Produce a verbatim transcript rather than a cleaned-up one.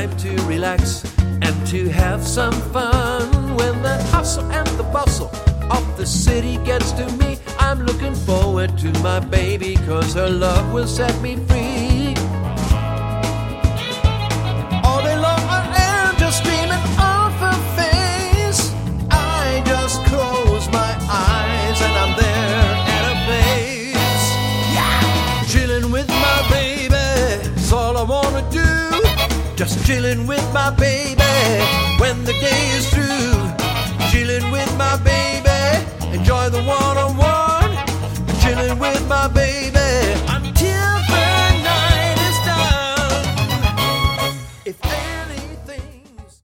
time to relax and to have some fun. When the hustle and the bustle of the city gets to me, I'm looking forward to my baby, 'cause her love will set me free. All day long I am just dreaming of her face. I just close my eyes and I'm there at her place. Yeah! Chilling with my baby is all I wanna do. Just chilling with my baby when the day is through. Chilling with my baby, enjoy the one-on-one. Chilling with my baby.